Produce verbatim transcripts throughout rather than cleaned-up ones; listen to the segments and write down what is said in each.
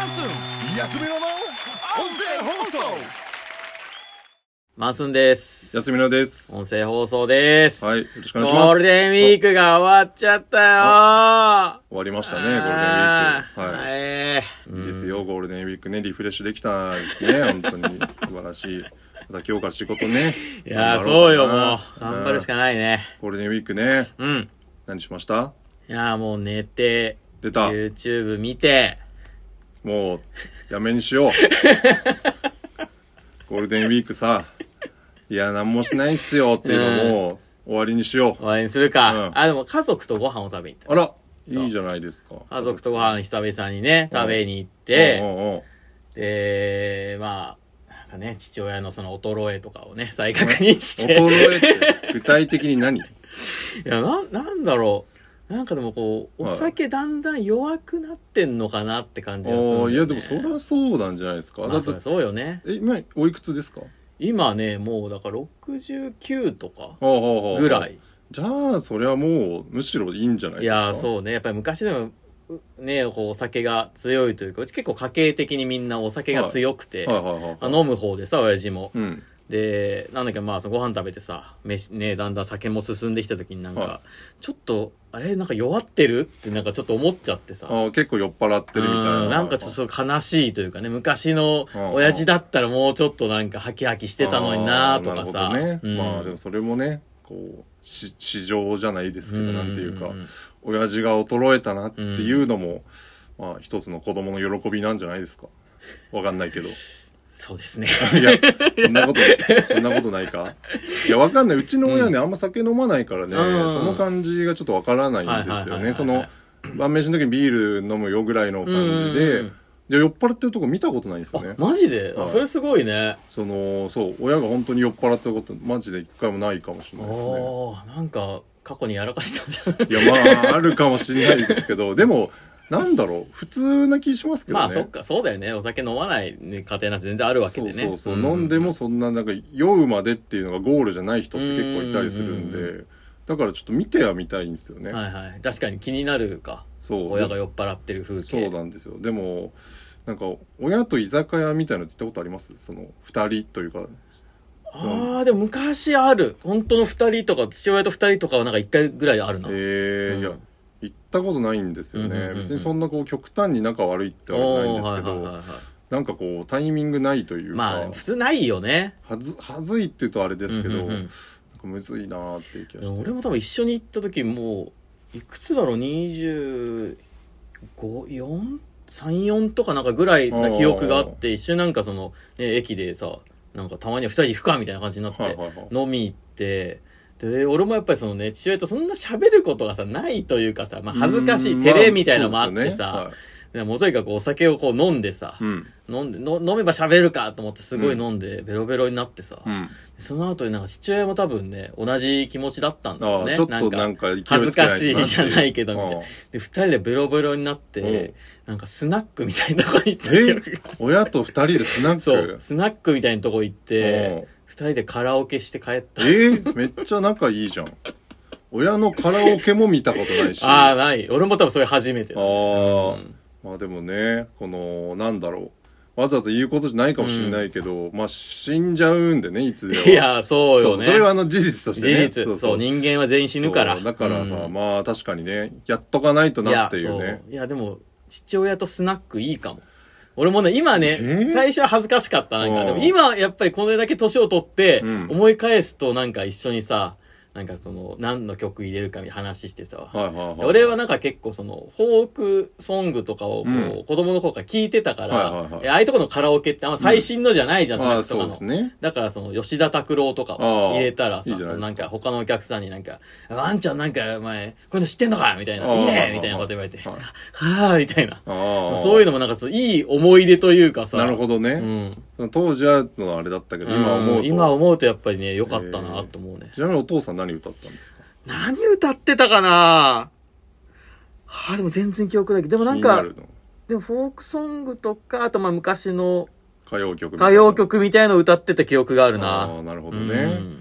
マンスン安めのの音声放送。 マンスンです。 安みのです。 音声放送です。 はい、よろしくお願いします。 ゴールデンウィークが終わっちゃったよ。 終わりましたね、ゴールデンウィーク。はい。 はい、 いいですよ、ゴールデンウィークね、リフレッシュできたですね、本当に素晴らしい。また今日から仕事ね。 いやー、そうよ、もう。頑張るしかないね。 ゴールデンウィークね。 うん。 何しました？ いやー、もう寝て、 出た。 YouTube 見て。 もう、やめにしよう。ゴールデンウィークさ、いや、なんもしないっすよっていうのも、終わりにしよう。 終わりにするか。 うん、 あ、でも家族とご飯を食べに行った。 あら、いいじゃないですか。 家族とご飯久々にね、食べに行って、 うんうんうん、 で、まあ、なんかね、父親のその衰えとかをね、再確認して。 衰えって具体的に何？いや、な、なんだろう。なんかでもこう、お酒だんだん弱くなってんのかなって感じがするんだよね。 ああ、いやでもそりゃそうなんじゃないですか。 まあ、そりゃそうよね。 え、今、おいくつですか？ 今ね、もうだからろくじゅうきゅうとかぐらい。 じゃあ、それはもう、むしろいいんじゃないですか。 いや、そうね。やっぱり昔でも、ね、こうお酒が強いというか、うち結構家計的にみんなお酒が強くて、飲む方でさ、親父も。うん、で、なんだっけ、まあ、そのご飯食べてさ、飯ね、だんだん酒も進んできた時になんか、はい、ちょっと、あれなんか弱ってるってなんかちょっと思っちゃってさ。 あ、結構酔っ払ってるみたいな。 なんかちょっと悲しいというかね、昔の親父だったらもうちょっとなんかハキハキしてたのになとかさ。 なるほどね。うん、まあでもそれもね、こう、し市場じゃないですけど、なんていうか、親父が衰えたなっていうのも、まあ一つの子供の喜びなんじゃないですか。わかんないけど。 そうですね。 いや、そんなこと、そんなことないか。いや、わかんない。うちの親ね、うん、あんま酒飲まないからね、その感じがちょっとわからないんですよね。その、晩飯の時にビール飲むよぐらいの感じで、で酔っ払ってるとこ見たことないんですよね。 マジで、はい、それすごいね。 その、そう、親が本当に酔っ払ってること、マジで一回もないかもしれないですね。 ああ、なんか、過去にやらかしたんじゃないいや、まあ、あるかもしれないですけど、でも、なんだろう、普通な気しますけどね。 まあそっか、そうだよね。お酒飲まない、ね、家庭なんて全然あるわけでね。 そうそうそう、うん、飲んでもそんななんか酔うまでっていうのがゴールじゃない人って結構いたりするんで、うんだからちょっと見てはみたいんですよね。 はいはい。確かに気になるか。そう親が酔っ払ってる風景。 そうなんですよ。でもなんか親と居酒屋みたいなのって行ったことあります？その二人というか。 ああ、でも昔ある。本当の二人とか父親と二人とかはなんか一回ぐらいあるな。 へえーうん、いや。行ったことないんですよね、うんうんうんうん、別にそんなこう極端に仲悪いってわけじゃないんですけど、はいはいはいはい、なんかこうタイミングないというか、 まあ普通ないよね。 はずはずいって言うとあれですけど、うんうんうん、なんかむずいなーっていう気がして。 俺も多分一緒に行った時もういくつだろうにじゅうご、よん、さん、よんとかなんかぐらいな記憶があって一緒になんかその、ね、駅でさなんかたまにはふたりで行くかみたいな感じになって、はいはいはい、飲み行ってで、俺もやっぱりそのね、父親とそんな喋ることがさ、ないというかさ、まあ恥ずかしい、照れみたいなのもあってさ、まあねはい、もうとにかくお酒をこう飲んでさ、うん、飲んでの、飲めば喋るかと思ってすごい飲んで、ベロベロになってさ、うん、その後になんか父親も多分ね、同じ気持ちだったんだよね。 ちょっとなんか恥ずかしいじゃないけど、みたいな。で、二人でベロベロになって、なんかスナックみたいなとこ行った記憶が。 親と二人でスナックそう、スナックみたいなとこ行って、二人でカラオケして帰った。 えー、めっちゃ仲いいじゃん。親のカラオケも見たことないし。 ああ、ない。俺も多分それ初めてだ、ね。 ああ、うん、まあでもね、この、なんだろう。わざわざ言うことじゃないかもしれないけど、うん、まあ死んじゃうんでね、いつでも。 いや、そうよね。 そう、それはあの事実としてね。 事実。そうそう、そう人間は全員死ぬから。 だからさ、うん、まあ確かにね、やっとかないとなっていうね。いや、 そういやでも、父親とスナックいいかも。俺もね、今ね、えー、最初は恥ずかしかった。なんか、でも今、やっぱりこれだけ年を取って、思い返すとなんか一緒にさ、なんかその、何の曲入れるかみたいな話してさ、はいはいはい、俺はなんか結構その、フォークソングとかをこう、うん、子供の頃から聞いてたから、はいはいはい、ああいうとこのカラオケってあんま最新のじゃないじゃん、うん、スナックとかの。そうですね。だからその、吉田拓郎とかを入れたらさ、いいそのなんか他のお客さんになんか、あんちゃんなんかお前、こういうの知ってんのかみたいな、いいねみたいなこと言われて、はぁ、みたいな。そういうのもなんかそう、いい思い出というかさ。 なるほどね。うん、当時はのあれだったけど、今思うと。 今思うとやっぱりね、良かったなと思うね。 ちなみにお父さん何歌ったんですか？ 何歌ってたかなはあ、でも全然記憶ないけど、でもなんか、でもフォークソングとか、あとまあ昔の歌謡曲歌謡曲みたいなのを歌ってた記憶があるな。 ああ、なるほどね。うん、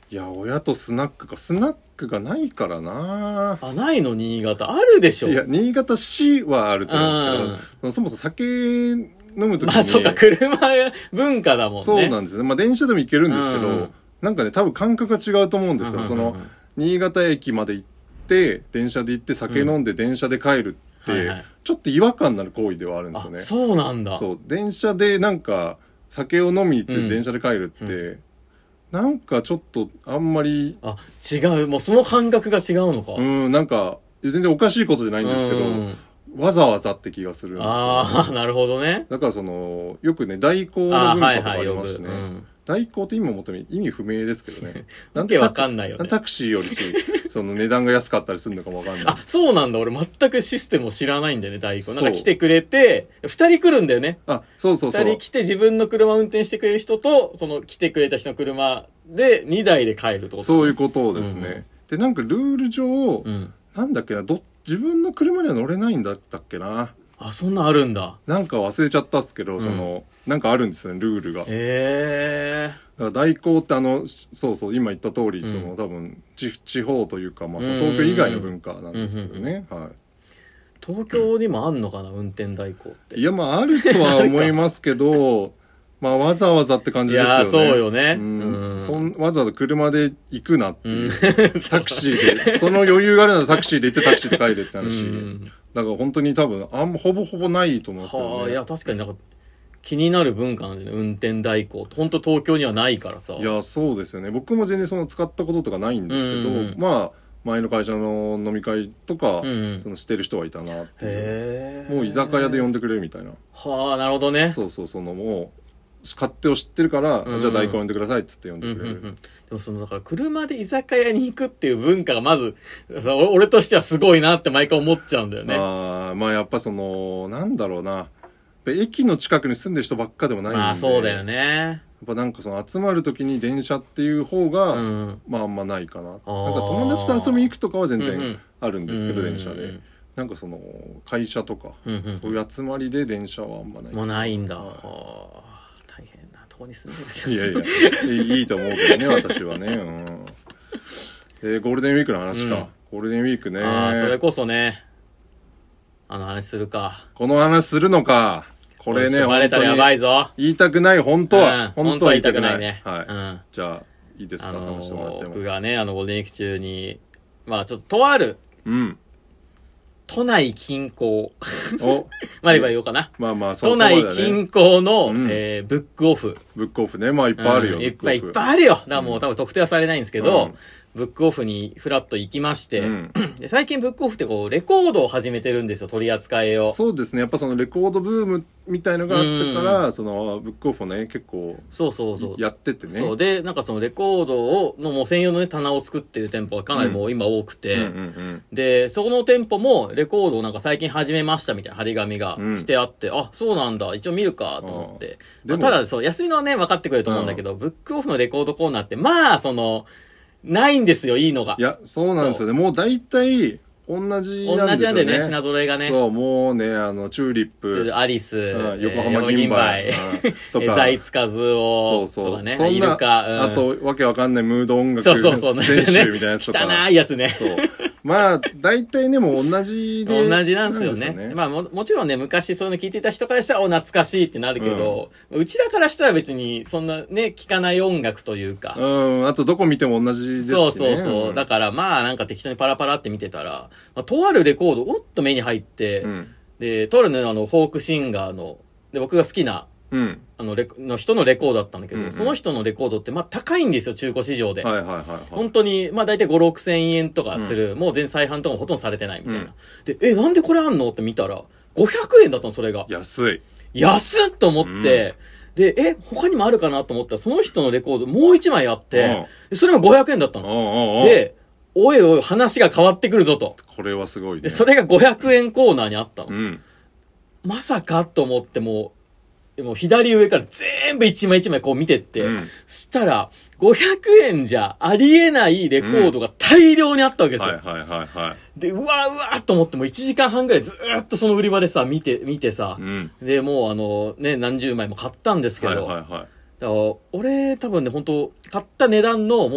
いや親とスナックかスナックがないからなあないの新潟あるでしょ。 いや新潟市はあると思うんですけど、そもそも酒飲むときにまあそうか車文化だもんね。 そうなんですね。まあ電車でも行けるんですけど、 うんなんかね多分感覚が違うと思うんですよ、 うんその新潟駅まで行って電車で行って酒飲んで電車で帰るって、 はいはい、 ちょっと違和感のある行為ではあるんですよね。 そうなんだ。 そう電車でなんか酒を飲み行って電車で帰るって、うんうん、なんかちょっとあんまりあ違うもうその感覚が違うのか。 うんなんか全然おかしいことじゃないんですけど、うんわざわざって気がするんですよ、ね、 ああなるほどね。 だからそのよくね代行の文化とかありますしね、はいはいうん、代行って今思っても意味不明ですけどねなんでわかんないよね。 タクシーよりその値段が安かったりするのかもわかんない。 あそうなんだ。俺全くシステムを知らないんだよね代行。なんか来てくれて二人来るんだよね。 あそうそうそう二人来て自分の車運転してくれる人とその来てくれた人の車でにだいで帰るってこと、ね、 そういうことですね、うん、でなんかルール上、うん、なんだっけなど自分の車には乗れないんだったっけな。 あそんなあるんだ。 なんか忘れちゃったっすけど、うん、そのなんかあるんですよねルールが。へえだから代行ってあのそうそう今言った通り、うん、その多分地地方というか、まあ、東京以外の文化なんですけどね、はい、 東京にもあんのかな、うん、運転代行って。 いやまああるとは思いますけどまあわざわざって感じですよね。いやそうよね、 うんうん、そんわざわざ車で行くなっていう、うん、タクシーでその余裕があるならタクシーで行ってタクシーで帰れって話、うん、だから本当に多分あんまほぼほぼないと思うんですけどね。 はあいや確かになんか気になる文化なんでね運転代行本当東京にはないからさ。 いやそうですよね。僕も全然その使ったこととかないんですけど、うんうん、まあ前の会社の飲み会とか、うんうん、そのしてる人はいたなっていう。へもう居酒屋で呼んでくれるみたいな。 はあなるほどね。 そうそうそのもう勝手を知ってるから、うんうん、じゃあ代行呼んでくださいっつって呼んでくれる、うんうんうん、でもそのだから車で居酒屋に行くっていう文化がまず俺としてはすごいなって毎回思っちゃうんだよね。 あまあやっぱそのなんだろうな駅の近くに住んでる人ばっかでもないんで、 まあそうだよね。やっぱなんかその集まる時に電車っていう方が、うん、まああんまないかな。なんか友達と遊びに行くとかは全然あるんですけど、うんうん、電車でなんかその会社とか、うんうん、そういう集まりで電車はあんまない。 もうないんだ。はあ大変なとこに住んでる。 いやいやいいと思うけどね私はね、うんえー、ゴールデンウィークの話か、うん、ゴールデンウィークね。 あそれこそねあの話するか。 この話するのか。これねバレたらやばいぞ。 言いたくない本当は、 うん、本当は言いたくないね。 はい、うん、じゃあいいですか、 あのー、 話してもらっても。 僕がねあのゴールデンウィーク中にまあちょっととある、 うん、 都内近郊まあ言おうかな。 まあまあそう、ね、都内近郊の、うん、えー、ブックオフ。 ブックオフね。まあいっぱいあるよ。 うん、いっぱいいっぱいあるよ。だからもう多分特定はされないんですけど、うん、ブックオフにフラッと行きまして、うん、で最近ブックオフってこうレコードを始めてるんですよ、取り扱いを。 そうですね。やっぱそのレコードブームみたいのがあってから、うん、そのブックオフをね結構そうそうそうやっててね。 そうでなんかそのレコードをのもう専用のね棚を作ってる店舗がかなりもう今多くて、うんうんうんうん、でそこの店舗もレコードをなんか最近始めましたみたいな張り紙がしてあって、うん、あそうなんだ一応見るかと思って。まあ、ただそう安いのはね分かってくれると思うんだけど、ブックオフのレコードコーナーってまあそのないんですよいいのが。 いやそうなんですよね。もう大体同じなんですよね。 同じなんでね品揃えがね。 そうもうねあのチューリップアリス、うん、 横浜銀杯、 えー、とか財津和夫とかね。 そんなイルカ、うん、 あとわけわかんないムード音楽そうそうそう選手みたいなやつとか汚いやつね。 そうまあ大体ねもう同じで同じなんですよね。ねまあ も, もちろんね昔そういうの聞いてた人からしたらお懐かしいってなるけど、うん、うちらからしたら別にそんなね聞かない音楽というか、 うんあとどこ見ても同じですしね。 そうそうそう、うん、だからまあなんか適当にパラパラって見てたら、まあ、とあるレコードおっと目に入って、うん、でとあるねあのフォークシンガーので僕が好きなうん、あのレの人のレコードだったんだけど、うんうん、その人のレコードってまあ高いんですよ中古市場で、 はいはいはいはい、 本当にまあ大体ご、ろくせんえんとかする、うん、もう全再販とかもほとんどされてないみたいな、うん、でえなんでこれあんのって見たらごひゃくえんだったのそれが。 安い安っと思って、うん、でえ他にもあるかなと思ったらその人のレコードもういちまいあって、うん、それもごひゃくえんだったの。 おうおうおうでおいおい話が変わってくるぞと。 これはすごいね。 でそれがごひゃくえんコーナーにあったの、 うん、 まさかと思ってもうでも左上から全部一枚一枚こう見てって、うん、そしたらごひゃくえんじゃありえないレコードが大量にあったわけですよ。 うん、はいはいはいはい。 で、うわうわと思ってもういちじかんはんぐらいずーっとその売り場でさ、見て、見てさ、うん、で、もうあのね、何十枚も買ったんですけど、 はいはいはい。 だから俺多分ね、本当買った値段のもう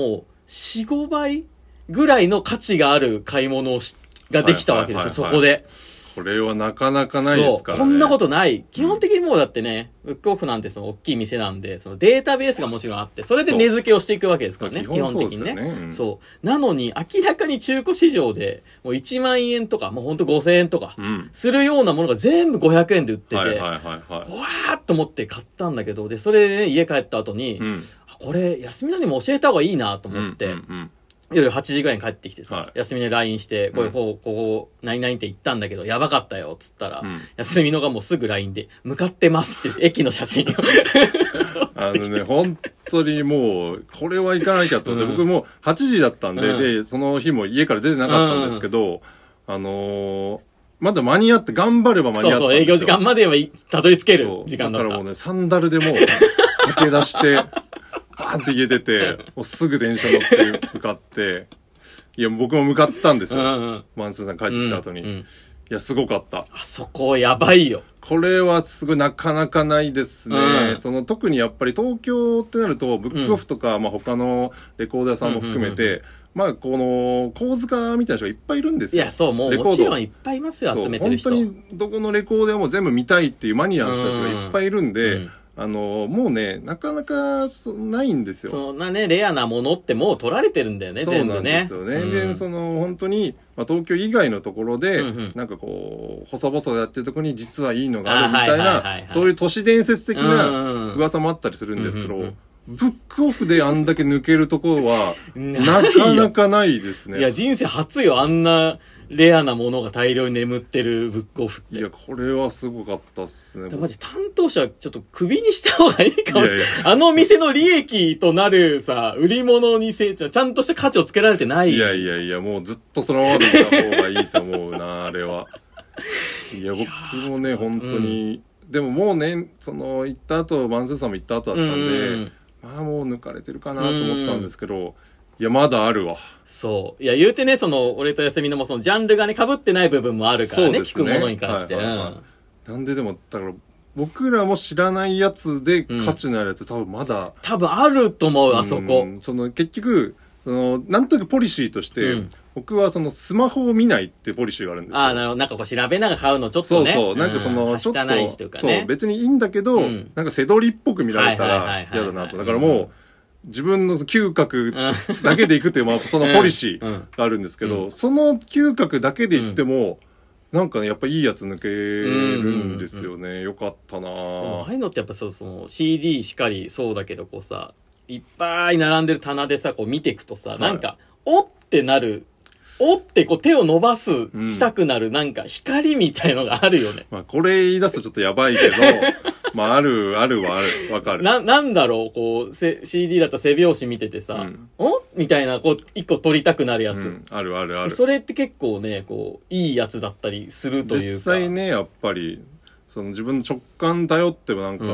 よん、ごばいぐらいの価値がある買い物をしができたわけですよ、そこで。 これはなかなかないですからね。 そう、こんなことない。基本的にもうだってね、ブックオフなんてその大きい店なんで、そのデータベースがもちろんあって、それで値付けをしていくわけですからね、基本的にね。うん、そう。なのに、明らかに中古市場で、もういちまんえんとか、もうほんとごせんえんとか、するようなものが全部ごひゃくえんで売ってて、はいはいはいはい、わーっと思って買ったんだけど、で、それでね、家帰った後に、うん、これ、休みの日も教えた方がいいなと思って、うんうんうん夜はちじぐらいに帰ってきてさ、はい、休みで ライン して、これ、こう、ここ、何々って言ったんだけど、やばかったよ、つったら、うん、休みのがもうすぐ ライン で、向かってますって、駅の写真を。 あのね、本当にもう、これは行かなきゃと思って、うん、僕もはちじだったんで、うん、で、その日も家から出てなかったんですけど、うん、あのー、まだ間に合って、頑張れば間に合ったんですよ。そうそう、営業時間まではたどり着ける時間だった。 だからもうね、サンダルでもう、駆け出して、バーンって家出て、もうすぐ電車乗って向かって、いや、僕も向かったんですよ。うんうん、マンスーさん帰ってきた後に。うんうん、いや、すごかった。 あそこ、やばいよ。 これはすごい、なかなかないですね。うん、その、特にやっぱり東京ってなると、ブックオフとか、うん、まあ他のレコード屋さんも含めて、うんうんうん、まあ、この、構図家みたいな人がいっぱいいるんですよ。 いや、そう、もうもちろんいっぱいいますよ、集めてる人。 本当に、どこのレコード屋も全部見たいっていうマニアの人たちがいっぱいいるんで、うんうんあの、もうね、なかなかないんですよ。 そんなね、レアなものってもう取られてるんだよね、全部ね。 そうなんですよね。うん、で、その、本当に、まあ、東京以外のところで、うんうん、なんかこう、細々やってるところに実はいいのがあるみたいな、そういう都市伝説的な噂もあったりするんですけど、うんうんうんブックオフであんだけ抜けるところは、なかなかないですね。 いや、人生初よ、あんなレアなものが大量に眠ってるブックオフって。 いや、これはすごかったっすね。 マジ担当者ちょっとクビにした方がいいかもしれない。いやいやあの店の利益となるさ、売り物にせ、ちゃんとした価値をつけられてない。 いやいやいや、もうずっとそのままでいた方がいいと思うな、あれは。いや、僕もね、本当に、うん、でももうね、その、行った後、マンスーさんも行った後だったんで、うんまあもう抜かれてるかなと思ったんですけど、いや、まだあるわ。 そう。いや、言うてね、その、俺と休みのもその、ジャンルがね、被ってない部分もあるからね、ね聞くものに関して。はいはいはいうん、なんででも、だから、僕らも知らないやつで価値のあるやつ、うん、多分まだ。 多分あると思う、あそこ。 その、結局、その、なんとなくポリシーとして、うん、僕はそのスマホを見ないってポリシーがあるんですよ。 ああ、なるほど。なんかこう調べながら買うのちょっとね。 そうそう。なんかその、ちょっと、 ないしとかね、 そう、別にいいんだけど、うん、なんか背取りっぽく見られたら嫌だなと。だからもう、自分の嗅覚だけでいくっていう、まあ、そのポリシーがあるんですけど、うん、その嗅覚だけでいっても、うん、なんかね、やっぱいいやつ抜けるんですよね。うんうんうん、よかったなぁ。 ああいうのってやっぱそう、その シーディー しかりそうだけど、こうさ、いっぱい並んでる棚でさ、こう見ていくとさ、はい、なんか、おってなる、おってこう手を伸ばす、したくなる、なんか光みたいのがあるよね。 まあ、これ言い出すとちょっとやばいけど、まあ、ある、あるはある。わかる。 な、なんだろう、こう、シーディー だったら背拍子見ててさ、うん、おみたいな、こう、一個撮りたくなるやつ、うん。 あるあるある。 それって結構ね、こう、いいやつだったりするというか。 実際ね、やっぱり、その自分の直感頼ってもなんか、うん、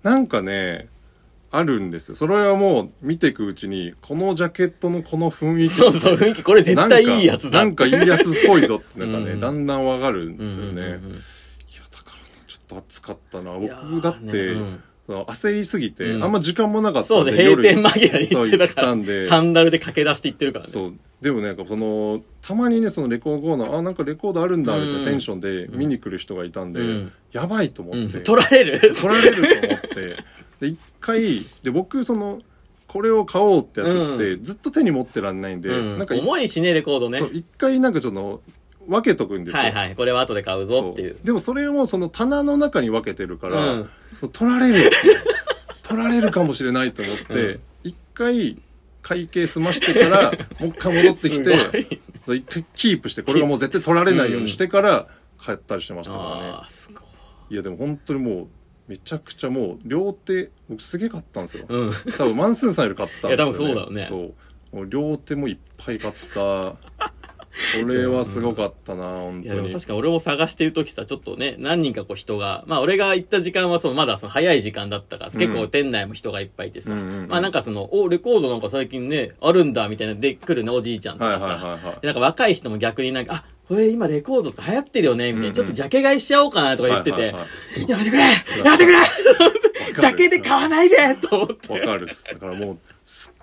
なんかね、あるんですよ。それはもう見ていくうちに、このジャケットのこの雰囲気。 そうそう、雰囲気、これ絶対いいやつだ。 なんかいいやつっぽいぞってなんかね、うん、だんだんわかるんですよね。うんうんうんうん、いや、だからちょっと暑かったな。僕だって、ねうん、その焦りすぎて、うん、あんま時間もなかったんで。 そうで、閉店間際に行ってたから、サンダルで駆け出して行ってるからね。 そう。でもね、なんかその、たまにね、そのレコードコーナー、あ、なんかレコードあるんだ、みたいなテンションで見に来る人がいたんで、うん、やばいと思って。うん、 取られる取られると思って。で、一回、で、僕、その、これを買おうってやつって、ずっと手に持ってらんないんで、うん、 なんか、重いしね、レコードね。 一回なんかちょっと、分けとくんですよ。 はいはい。これは後で買うぞっていう。 でもそれをその棚の中に分けてるから、うん、取られる。取られるかもしれないと思って、一、うん、回、会計済ましてから、もう一回戻ってきて、一回キープして、これがもう絶対取られないようにしてから、買ったりしてましたからね。あすごい。いやでも本当にもう、めちゃくちゃもう両手僕すげえ買ったんですよ、うん、多分マンスーンさんより買ったんですよ、ね、いや多分そうだよね。そうもう両手もいっぱい買ったこれはすごかったな、うん、本当に。いやでも確か俺も探してる時さちょっとね何人かこう人がまあ俺が行った時間はそのまだその早い時間だったから、うん、結構店内も人がいっぱいいてさ、うんうんうん、まあなんかそのおレコードなんか最近ねあるんだみたいなで来るねおじいちゃんとかさ、はいはいはいはい、なんか若い人も逆になんかあこれ今レコードとか流行ってるよねみたいな、うんうん、ちょっとジャケ買いしちゃおうかなとか言ってて、はいはいはい、やめてくれやめてくれジャケで買わないでと思って。 わかるっす。だからもう、すっ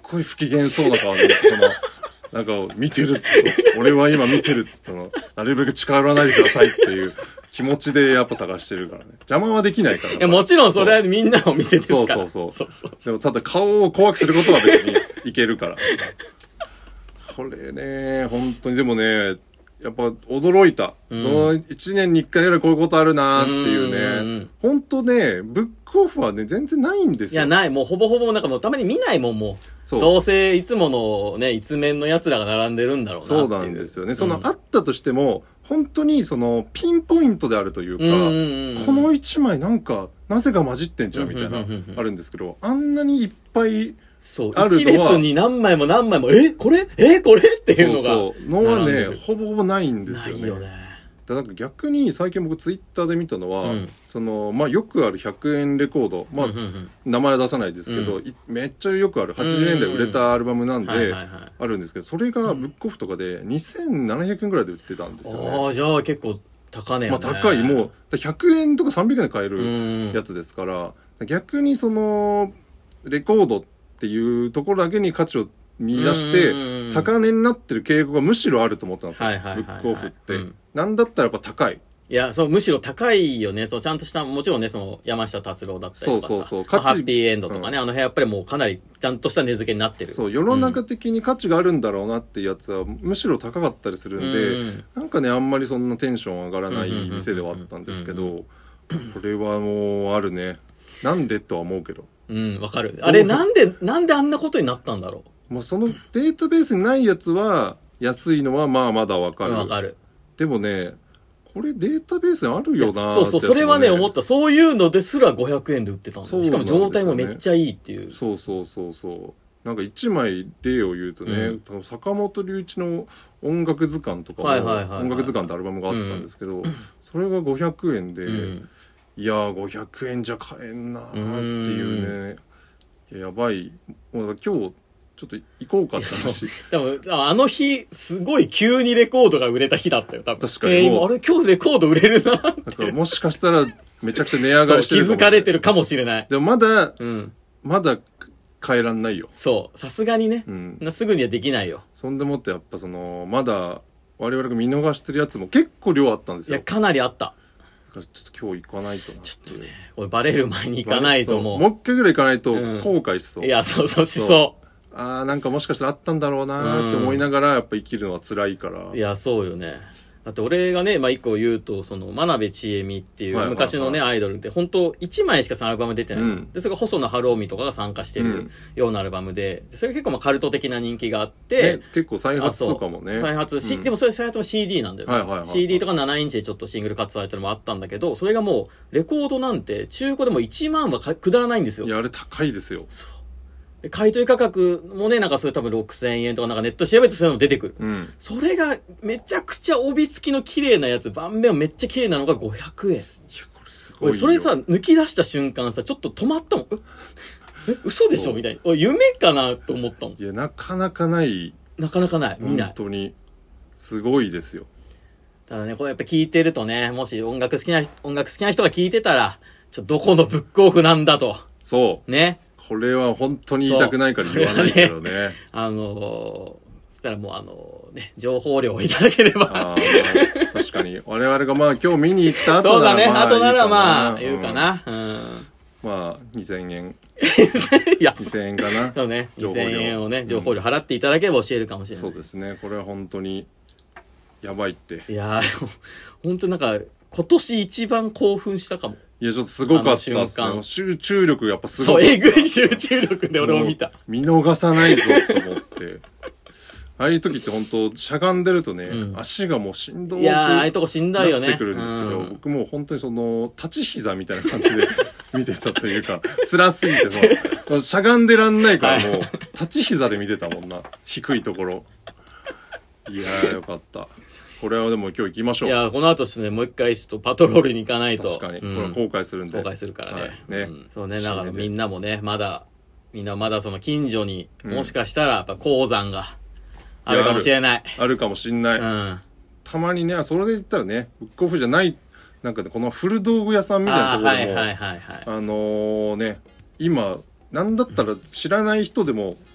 ごい不機嫌そうな顔でそのなんか見てるっつって俺は今見てるって言ったのなるべく近寄らないでくださいっていう気持ちでやっぱ探してるからね。邪魔はできないから。 いやもちろんそれはみんなのお店ですから。 そうそうそう。そうそうでもただ顔を怖くすることは別にいけるから。これね、本当にでもね、やっぱ驚いた。うん、そのいちねんにいっかいぐらいこういうことあるなーっていうね。うんうんうん、本当ね、ブックオフはね、全然ないんですよ。 いや、ない。もうほぼほぼなんかもうたまに見ないもん、もう。そうどうせいつものね、一面の奴らが並んでるんだろうなっていう。 そうなんですよね。その、うん、あったとしても、本当にその、ピンポイントであるというか、うんうんうん、この一枚なんか、なぜか混じってんじゃんみたいな、あるんですけど、あんなにいっぱい、 そう、一列に何枚も何枚も、えこれえこれっていうのが。 そうそう。のはね、ほぼほぼないんですよね。 ないよね。 だから逆に最近僕ツイッターで見たのは、うん、そのまあよくあるひゃくえんレコード、まあ、うんうんうん、名前は出さないですけど、うん、めっちゃよくあるはちじゅうねんだい売れたアルバムなんであるんですけど、それがブックオフとかでにせんななひゃくえんぐらいで売ってたんですよね。 ああ、じゃあ結構高値よね。 まあ高い、もうひゃくえんとかさんびゃくえんで買えるやつですから、逆にそのレコードっていうところだけに価値を見出して高値になってる傾向がむしろあると思ったんですよ、はいはいはいはい、ブックオフって、うん、なんだったらやっぱ高い。 いや、そう、むしろ高いよね。そう、ちゃんとした、もちろんね、その、山下達郎だったりとかさ。そうそうそう。価値、ハッピーエンドとかね、うん、あの辺やっぱりもうかなり、ちゃんとした値付けになってる。 そう、世の中的に価値があるんだろうなっていうやつは、むしろ高かったりするんで、うん、なんかね、あんまりそんなテンション上がらない店ではあったんですけど、これはもう、あるね。なんでとは思うけど。 うん、わかる。あれ、なんで、なんであんなことになったんだろう。まあ、そのデータベースにないやつは、安いのはまあまだわかる。 わかる。 でもね、これデータベースにあるよな、 ね、そうそう、それはね、思った。そういうのですらごひゃくえんで売ってたんだ、ね。しかも状態もめっちゃいいっていう。 そうそうそうそう。なんか一枚例を言うとね、うん、坂本龍一の音楽図鑑とかも、はいはいはいはい、音楽図鑑ってアルバムがあったんですけど、うん、それがごひゃくえんで、うん、いやーごひゃくえんじゃ買えんなーっていうね、うん、やばい。もう今日、ちょっと行こうかって話。 多分、あの日、すごい急にレコードが売れた日だったよ、多分。 確かに。 あれ、今日レコード売れるなって。だからもしかしたら、めちゃくちゃ値上がりしてるかもしれない。 気づかれてるかもしれない。 でもまだ、うん、まだ変えらんないよ。 そう。さすがにね、うん。すぐにはできないよ。 そんでもってやっぱその、まだ、我々が見逃してるやつも結構量あったんですよ。 いや、かなりあった。 ちょっと今日行かないとな。 ちょっとね、これバレる前に行かないともう。 もう一回ぐらい行かないと後悔しそう。 うん、いや、そうそうしそう。 ああ、なんかもしかしたらあったんだろうなーって思いながら、やっぱ生きるのは辛いから。 いや、そうよね。だって俺がね、まあ一個言うと、その、真鍋千恵美っていう昔のね、アイドルで、本当いちまいしかそのアルバム出てない、うん。で、それが細野晴臣とかが参加してるようなアルバムで、それが結構まあカルト的な人気があって、 ね、結構再発とかもね。 再発し、うん、でもそれ再発も シーディー なんだよね、はいはいはいはい。シーディー とかななインチでちょっとシングル活動やったのもあったんだけど、それがもう、レコードなんて中古でもいちまんはくだらないんですよ。 いや、あれ高いですよ。 そう。買い取り価格もね、なんかそれ多分ろくせんえんとかなんかネット調べるとそういうの出てくる。うん。それがめちゃくちゃ帯付きの綺麗なやつ、盤面めっちゃ綺麗なのがごひゃくえん。いや、 これすごいよ。 それさ、抜き出した瞬間さ、ちょっと止まったもん。え、嘘でしょみたいな。夢かなと思ったもん。 いや、なかなかない。 なかなかない。見ない。 本当に。すごいですよ。 ただね、これやっぱ聞いてるとね、もし音楽好きな、音楽好きな人が聞いてたら、ちょっとどこのブックオフなんだと。 そう。 ね。 これは本当に言いたくないから言わないけどね。ねあのー、そしたらもうあのー、ね、情報量をいただければ。あ確かに。我々がまあ今日見に行った後ならまあそうだね、後ならまあ言うかな。うん、 まあにせんえん。 いや、 にせんえんかな。 そうね。にせんえんをね、情報量払っていただければ教えるかもしれない。 そうですね。これは本当にやばいって。 いやー、本当なんか今年一番興奮したかも。 いや、ちょっとすごかったっすね。集中力やっぱすごかった。 そう、えぐい集中力で俺も見た。 見逃さないぞと思って。ああいう時って本当しゃがんでるとね、うん、足がもうしんどくいやー、ああいうとこしんどいよね。 なってくるんですけど、うん、僕もう本当にその、立ち膝みたいな感じで見てたというか、辛すぎてその、しゃがんでらんないからもう、立ち膝で見てたもんな。低いところ。いやー、よかった。これはでも今日行きましょう。 いや、この後ですね、もう一回ちょっとパトロールに行かないと。 確かに。これは後悔するんで。 後悔するからね。はい、 ね、 うん。そうね、だからみんなもね、まだ、みんなまだその近所に、もしかしたら、やっぱ鉱山があるかもしれない。 ある、あるかもしんない。うん。たまにね、それで言ったらね、ブックオフじゃない、なんかね、この古道具屋さんみたいなところも、はいはいはいはい、あのー、ね、今、なんだったら知らない人でも、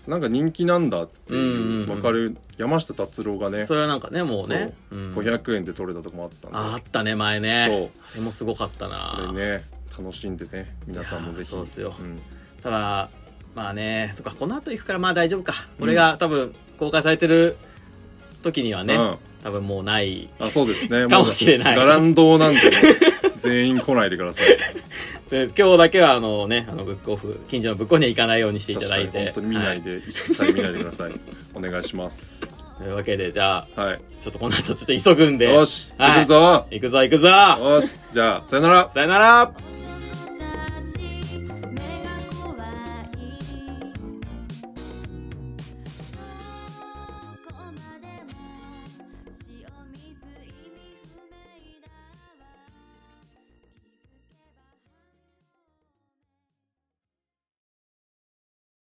なんか人気なんだっていう分かる山下達郎がね、 それはなんかねもうねう、うん、ごひゃくえんで取れたとこもあったんで、 ああったね前ね。 そうあれもすごかったな。 それね楽しんでね皆さんもぜひ。 そうですよ、 うん、 ただまあねそっかこの後行くからまあ大丈夫か、うん、俺が多分公開されてる時にはね、うん、多分もうないあそうですねかもしれない。 ガランドなんで全員来ないでください今日だけはあのねあのブックオフ近所のブックオフには行かないようにしていただいて、 本当に見ないで、はい、一切見ないでくださいお願いします。 というわけでじゃあ、はい、ちょっとこの後ちょっと急ぐんで、 よし、 はい、 行くぞ行くぞ行くぞ。 よし、じゃあさよならさよなら。